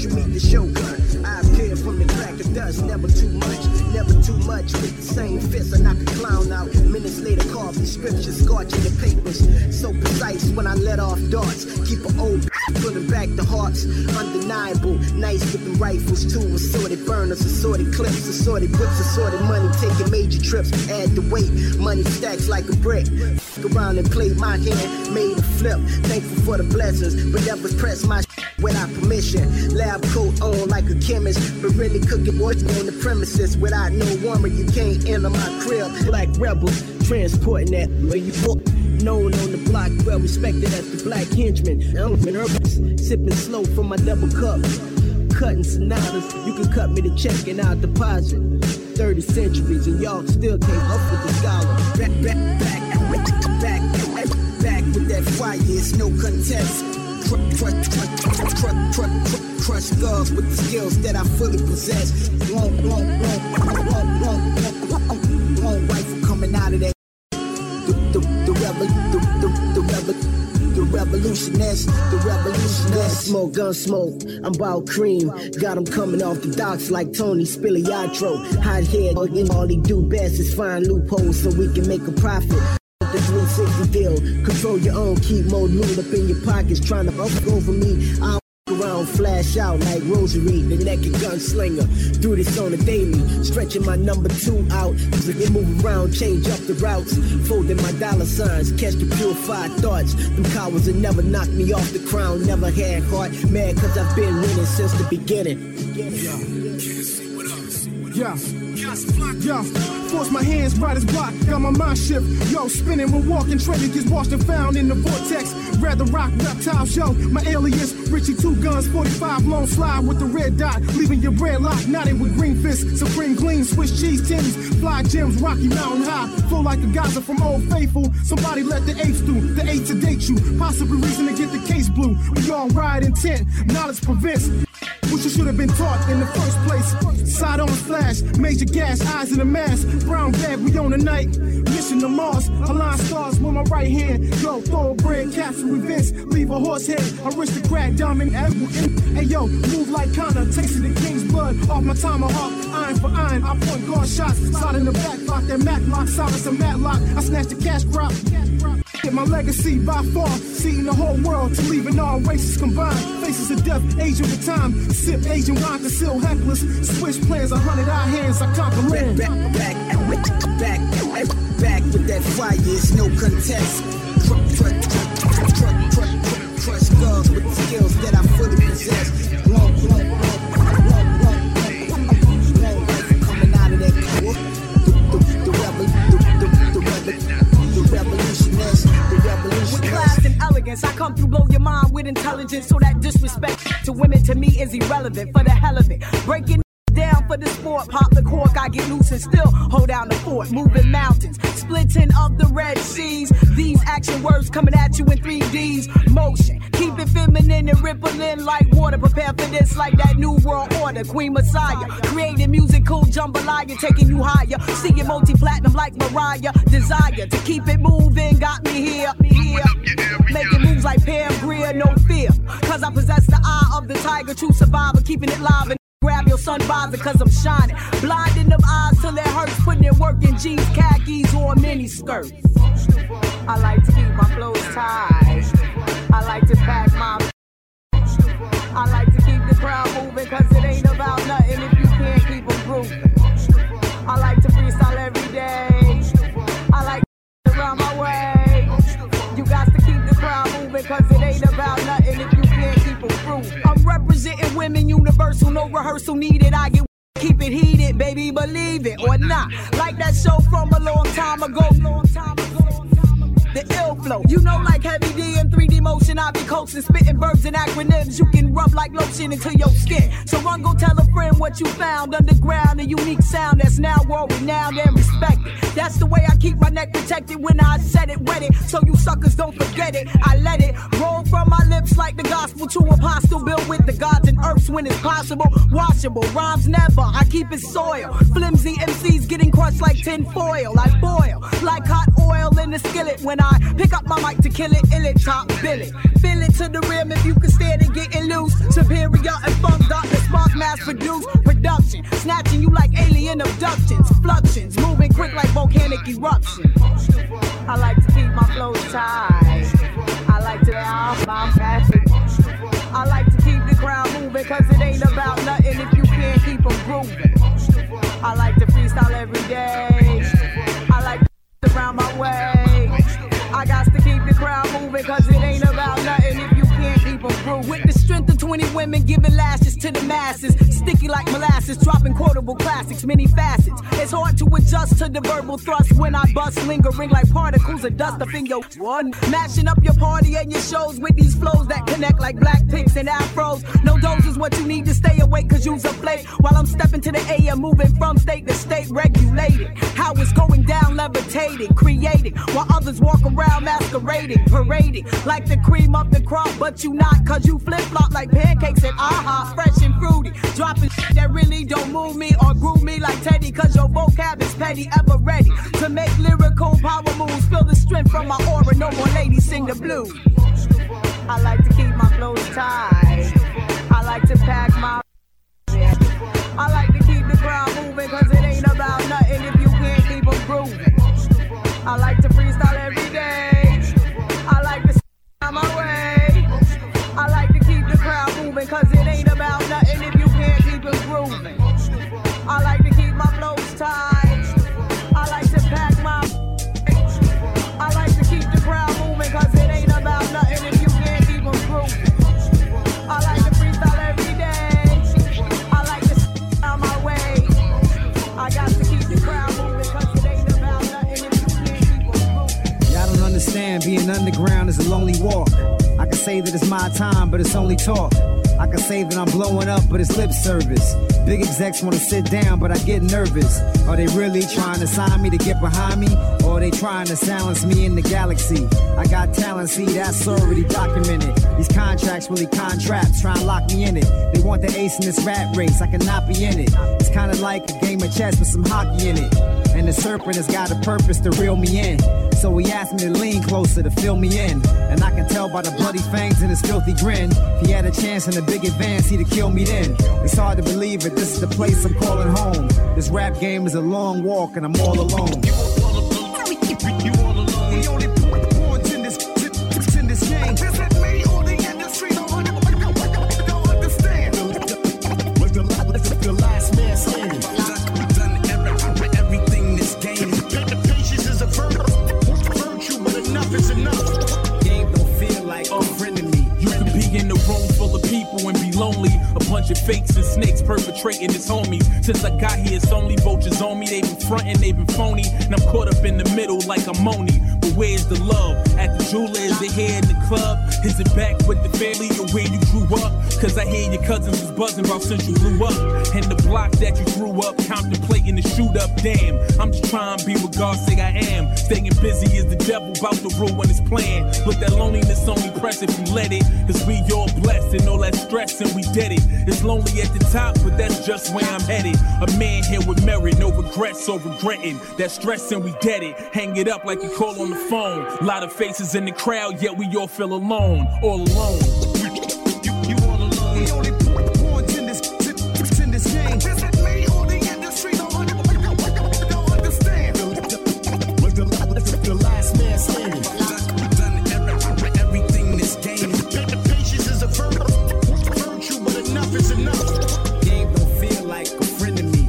you meet the Shogun. I appear from the crack of dust, never too much, never too much. With the same fist, I knock a clown out. Minutes later, carve the scriptures, scorching the papers. So precise when I let off darts. Keep an old pulling back the hearts. Undeniable, nice with the rifles too. Assorted burners, assorted clips, assorted whips, assorted money. Taking major trips, add the weight. Money stacks like a brick. Fuck around and play my hand, made a flip. Thankful for the blessings, but never press my without permission. Lab coat on like a chemist, but really cooking boys on the premises. Without no warrant, you can't enter my crib. Black rebel, transporting that where you walk. Known on the block, well respected as the black henchman. Elephant herbs, sipping slow from my double cup. Cutting sonatas, you can cut me the check and I'll deposit. thirty centuries and y'all still came up with the scholar. Back, back, back, back, back, back with that fire, it's no contest. Crush, crush, crush, crush, crush, crush skulls with the skills that I fully possess. Long, long, long, long, long, long, long rifle coming out of that. The, the, the, rebel, the, the, the, rebel, the revolutionist, the revolutionist. Smoke, gun smoke, I'm about cream. Got them coming off the docks like Tony Spiliotro. Hot head, all he do best is find loopholes so we can make a profit. The three sixty deal, control your own, keep more loot up in your pockets, trying to up over me. I'll around, flash out like Rosary, the naked gunslinger. Do this on a daily, stretching my number two out. So they move around, change up the routes, folding my dollar signs, catch the purified thoughts. Them cowards will never knock me off the crown, never had heart. Mad cause I've been winning since the beginning. Yeah. Yo, force my hands right as block, got my mind shift. Yo, spinning when walking, treasure gets washed and found in the vortex. Rather rock reptiles, yo, my alias, Richie Two Guns, forty-five long slide with the red dot, leaving your bread locked, knotted with green fists, supreme gleam, Swiss cheese tins, fly gems, Rocky Mountain High, flow like a Gaza from Old Faithful. Somebody let the apes through, the eight to date you, possibly reason to get the case blue. We all ride intent, knowledge prevents. Which you should have been taught in the first place. Side on flash, major gas, eyes in a mask. Brown bag, we on the night. Mission to Mars, align stars with my right hand. Yo, thoroughbred, capture events, leave a horse head. Aristocrat, diamond, apple. Hey yo, move like Connor, tasting the king's blood off my tomahawk. Iron for iron, I point guard shots. Slide in the back, lock that Mac lock, silence a matlock. I snatch the cash crop. Get my legacy by far, seeing the whole world to leaving all races combined. Faces of death, age over time. Sip Asian wine, conceal heckless. Switch plans, a hundred eye hands, I conquer land. Back, back, back, back, back with that fire, it's no contest. Crush, crush, crush, crush, crush, crush skulls with the skills that I fully possess. Long, long, long, long, long, long, long rifle coming out of that core. The, the, the rebel, the, the, the rebel. The revolutionist, the revolutionist. With class and elegance, I come through, blow your mind with intelligence. So that disrespect to women to me is irrelevant. For the hell of it, breaking down for the sport, pop the cork, I get loose and still hold down the fort. Moving mountains, splitting of the Red Seas. These action words coming at you in three D's. Motion, keep it feminine and rippling like water. Prepare for this like that new world order. Queen Messiah, creating musical jambalaya, taking you higher. Seeing multi-platinum like Mariah. Desire to keep it moving, got me here, here. Making moves like Pam Grier, no fear. Cause I possess the eye of the tiger, true survivor, keeping it live. And grab your sun visor cause I'm shining. Blinding them eyes till it hurts. Putting in work in jeans, khakis, or mini skirts. I like to keep my clothes tight. I like to pack my. I like to keep the crowd moving cause it ain't about nothing if you can't keep them grooving. I like to freestyle every day. I like to around my way. You got to keep the crowd moving cause it ain't about nothing if you can't keep them grooving. I'm representing women universal, no rehearsal needed. I get keep it heated, baby, believe it or not. Like that show from a long time ago. Long time ago. The ill flow, you know, like heavy D and three D motion. I be coaching, spitting verbs and acronyms. You can rub like lotion into your skin. So run, go tell a friend what you found underground. A unique sound that's now world renowned and respected. That's the way I keep my neck protected when I said it, wet it. So you suckers don't forget it. I let it roll from my lips like the gospel to apostle. Built with the gods and earths when it's possible. Washable rhymes never. I keep it soil. Flimsy M Cs getting crushed like tin foil. I boil like hot oil in the skillet when I time. Pick up my mic to kill it, ill it, top, bill it. Fill it to the rim if you can stand it, getting loose. Superior and funk, Doctor Spark, mass produce production. Snatching you like alien abductions. Fluxions, moving quick like volcanic eruption. I like to keep my flows tight. I like to out my passion. I like to keep the crowd moving, cause it ain't about nothing if you can't keep them grooving. I like to freestyle every day. I like to around my way. I got to keep the crowd moving, cause it ain't about nothing if you can't keep them grooving. With the strength of twenty women giving lashes to the masses. Sticky like molasses, dropping quotable classics, many facets. It's hard to adjust to the verbal thrust when I bust, lingering like particles of dust up in your one. Mashing up your party and your shows with these flows that connect like black pinks and afros. No dose is what you need to stay awake, cause you's a flake. While I'm stepping to the A M, moving from state to state, regulated. How it's going down, levitating, creating, while others walk around masquerading, parading like the cream of the crop, but you not, cause you flip-flop like pancakes and aha, fresh and fruity. Dropping shit that really don't move me or groove me like Teddy, cause your vocab is petty, ever ready to make lyrical power moves. Feel the strength from my aura, no more ladies sing the blues. I like to keep my flows tight. I like to pack my I like to keep the crowd moving, cause it ain't about nothing if you can't keep them grooving. I like to freestyle every day. I like to on my way. I like to keep the crowd moving, cause it ain't about nothing if you can't keep them grooving. I like to keep my flows tight. I like to pack my I like to keep the crowd moving, cause it ain't about nothing if you can't keep them grooving. I like to freestyle every day. I like to on my way. I got to keep the crowd moving, cause it ain't about nothing if you can't keep them grooving. Y'all don't understand, being underground is a lonely walk. I can say that it's my time, but it's only talk. I can say that I'm blowing up, but it's lip service. Big execs wanna sit down, but I get nervous. Are they really trying to sign me to get behind me? Or are they trying to silence me in the galaxy? I got talent, see, that's already documented. These contracts really contracts, try and lock me in it. They want the ace in this rat race, I cannot be in it. It's kinda like a game of chess with some hockey in it. And the serpent has got a purpose to reel me in. So he asked me to lean closer to fill me in. And I can tell by the bloody fangs and his filthy grin. If he had a chance in a big advance, he'd have killed me then. It's hard to believe it, this is the place I'm calling home. This rap game is a long walk and I'm all alone. You all alone. The only points in this, in this game. Is it me or the industry? Don't understand. The last man standing. Done everything this game. Patience is a virtue, but enough is enough. Game don't feel like a friend of me. You could be in the room full of people and be lonely. A bunch of fakes and snakes perpetrating his homies. Since I got here, it's only vultures on me. They been frontin', they been phony. And I'm caught up in the middle like I'm Moni. But where's the love? At the jeweler, is it here in the club? Is it back with the family or where you grew up? Cause I hear your cousins was buzzing about since you grew up. And the block that you grew up, contemplating the shoot up. Damn, I'm just trying to be what God say I am. Staying busy is the devil about to ruin his plan. But that loneliness only press if you let it. Cause we all blessed and all that stress and we did it. It's lonely at the top, but that's just where I'm headed. A man here with merit, no regrets or regretting. That stress and we dead it. Hang it up like you call on the phone. A lot of faces in the crowd, yet we all feel alone. All alone. You, you all alone. The only points in this, in this game. Is it me or the industry? Don't understand. The last man standing. Done everything this game. Patience is a virtue, but enough is enough. Game don't feel like a friend of me.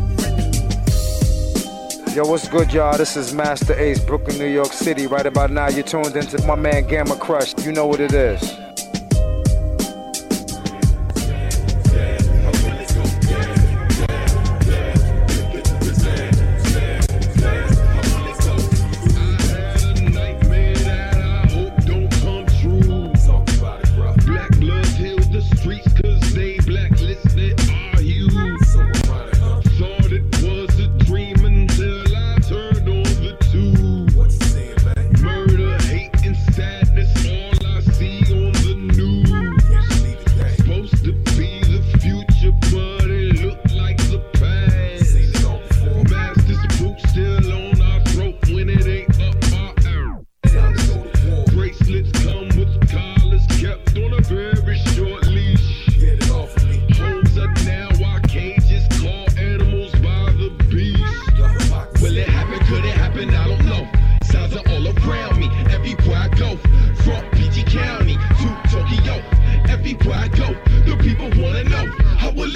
Yo, what's good, y'all? This is Master Ace, Brooklyn, New York City. Right about now, you're tuned into my man Gamma Crush. You know what it is. Murder, hate, and sadness, all I see on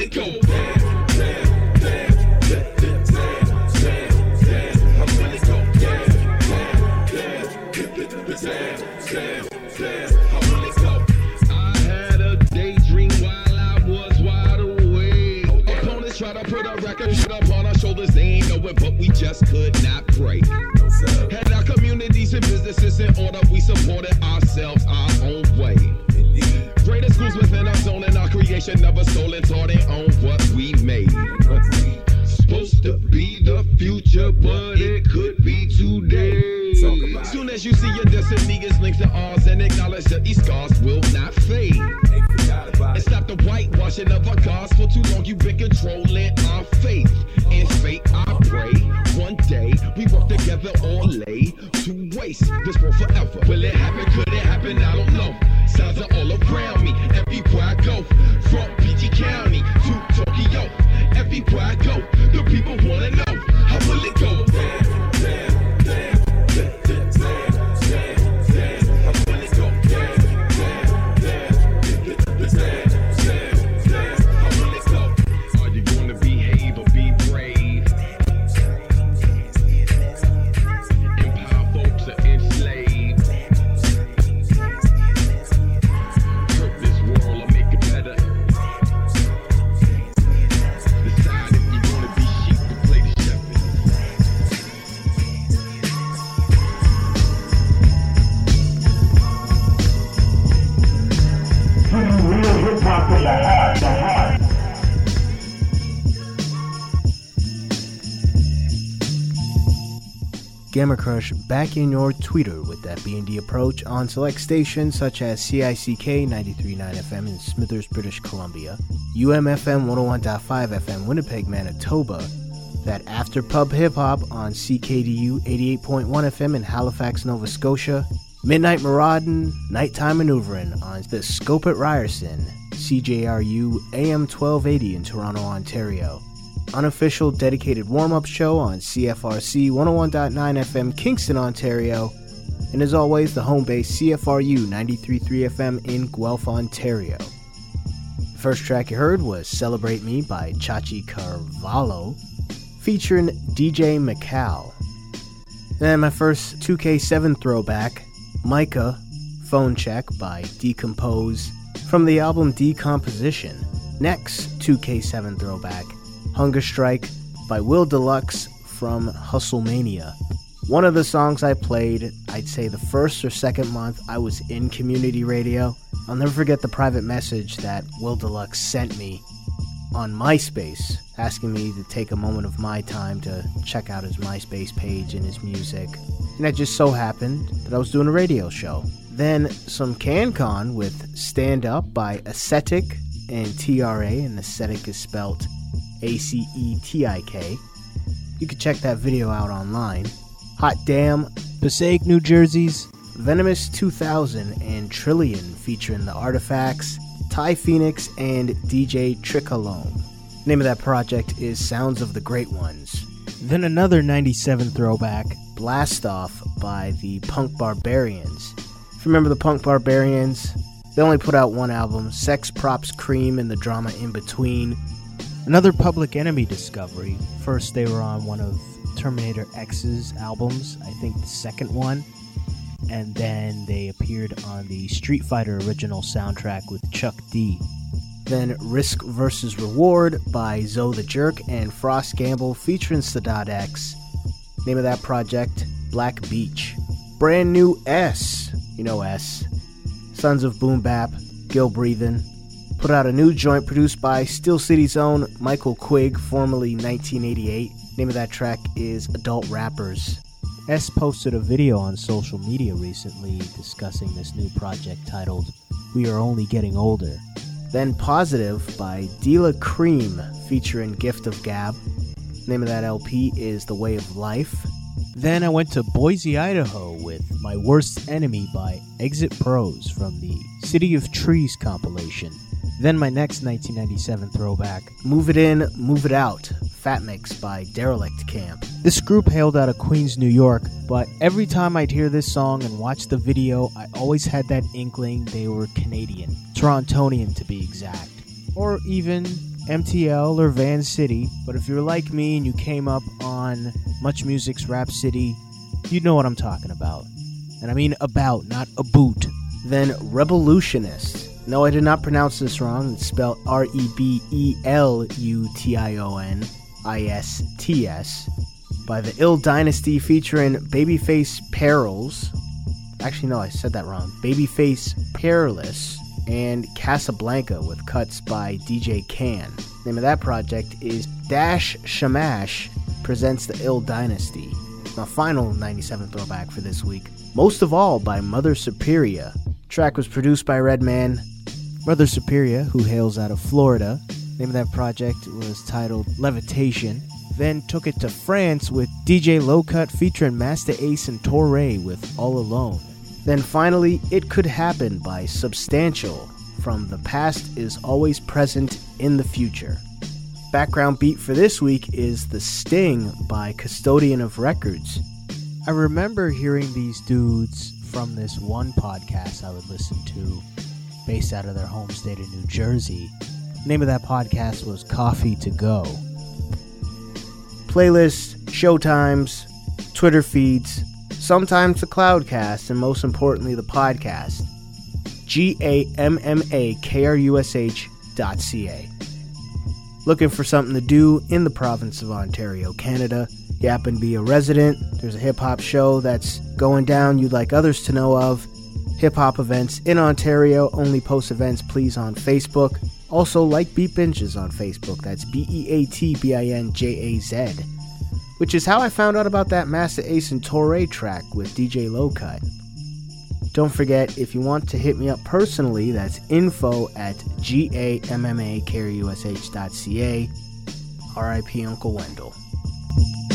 it go? Damn, damn, damn, damn, damn, damn, damn. How will it go? Damn, damn, damn, damn, damn, damn. How will it go? I had a daydream while I was wide awake. Opponents try to put a record shit up on our shoulders. They ain't know it, but we just could not break. Had our communities and businesses in order, we supported ourselves our own way. Greater schools within our zone and our creation never stolen, taught it on what we made. Supposed to be the future, but it could be today. Soon as you see your destiny is linked to ours and acknowledge that these scars will not fade. And stop the whitewashing of our gods. For too long you've been controlling our faith. In fate I pray, one day we work together or lay to waste this world forever. Will it happen? Could it happen? I don't know. Signs are all around me, everywhere I go. From P G County to Tokyo, everywhere I go, the people wanna know, how will it go? Damn, damn, damn, damn, damn, damn, damn. How will it go? Damn, damn, damn, damn, damn, damn. How will it go? Are you gonna behave or be brave? Empower folks are enslaved. Hurt this world or make it better. Decide if you wanna be sheep or play the shepherd. Real hip hop from the heart, the heart. Gamma Crush back in your tweeter with that B and D approach on select stations such as C I C K ninety-three point nine F M in Smithers, British Columbia, U M F M one oh one point five F M Winnipeg, Manitoba, that After Pub Hip Hop on C K D U eighty-eight point one F M in Halifax, Nova Scotia, Midnight Maraudin, Nighttime Maneuvering on the Scope at Ryerson, C J R U A M twelve eighty in Toronto, Ontario. Unofficial dedicated warm-up show on C F R C one oh one point nine F M Kingston, Ontario. And as always, the home base C F R U ninety-three point three F M in Guelph, Ontario. The first track you heard was Celebrate Me by Chachi Carvalho, featuring D J Macau. Then my first two K seven throwback, Micah, Phone Check by Decompose, from the album Decomposition. Next, two K seven throwback, Hunger Strike by Will Deluxe from Hustlemania. One of the songs I played, I'd say the first or second month I was in community radio. I'll never forget the private message that Will Deluxe sent me on MySpace, asking me to take a moment of my time to check out his MySpace page and his music. And it just so happened that I was doing a radio show. Then some CanCon with Stand Up by Ascetic and T R A, and Ascetic is spelled A C E T I K. You can check that video out online. Hot Damn, Passaic, New Jersey's Venomous two thousand and Trillion featuring the Artifacts, Ty Phoenix, and D J Trickalome. Name of that project is Sounds of the Great Ones. Then another ninety-seven throwback, Blast Off by the Punk Barbarians. If you remember the Punk Barbarians, they only put out one album, Sex, Props, Cream, and the Drama in Between. Another Public Enemy discovery. First they were on one of Terminator X's albums, I think the second one, and then they appeared on the Street Fighter original soundtrack with Chuck D. Then Risk versus. Reward by Zoe the Jerk and Frost Gamble featuring Sadat X. Name of that project, Black Beach. Brand new S, you know S, Sons of Boom Bap, Gil Breathin', put out a new joint produced by Steel City's own Michael Quigg, formerly nineteen eighty-eight. Name of that track is Adult Rappers. S posted a video on social media recently discussing this new project titled We Are Only Getting Older. Then Positive by Dela Cream featuring Gift of Gab. Name of that L P is The Way of Life. Then I went to Boise, Idaho with My Worst Enemy by Exit Pros from the City of Trees compilation. Then my next nineteen ninety-seven throwback, Move It In, Move It Out, Fat Mix by Derelict Camp. This group hailed out of Queens, New York, but every time I'd hear this song and watch the video, I always had that inkling they were Canadian, Torontonian to be exact, or even M T L or Van City, but if you're like me and you came up on Much Music's Rap City, you know what I'm talking about. And I mean about, not a boot. Then Revolutionist. No, I did not pronounce this wrong. It's spelled R E B E L U T I O N I S T S. By the Ill Dynasty featuring Babyface Perils. Actually, no, I said that wrong. Babyface Peerless and Casablanca with cuts by D J Can. The name of that project is Dash Shamash Presents the Ill Dynasty. My final ninety-seven throwback for this week. Most of All by Mother Superior. The track was produced by Redman. Mother Superior, who hails out of Florida. The name of that project was titled Levitation. Then took it to France with D J Low Cut featuring Master Ace and Torre with All Alone. Then finally, It Could Happen by Substantial from The Past Is Always Present in the Future. Background beat for this week is The Sting by Custodian of Records. I remember hearing these dudes from this one podcast I would listen to, based out of their home state of New Jersey. The name of that podcast was Coffee to Go. Playlists, showtimes, Twitter feeds, sometimes the Cloudcast, and most importantly the podcast. G A M M A K R U S H dot C A. Looking for something to do in the province of Ontario, Canada. You happen to be a resident, there's a hip-hop show that's going down you'd like others to know of. Hip-hop events in Ontario, only post events please on Facebook. Also, like Beat Binges on Facebook, that's B E A T B I N J A Z. Which is how I found out about that Master Ace and Torre track with D J Low Cut. Don't forget, if you want to hit me up personally, that's info at G A M M A K R U S H dot C A. R I P Uncle Wendell.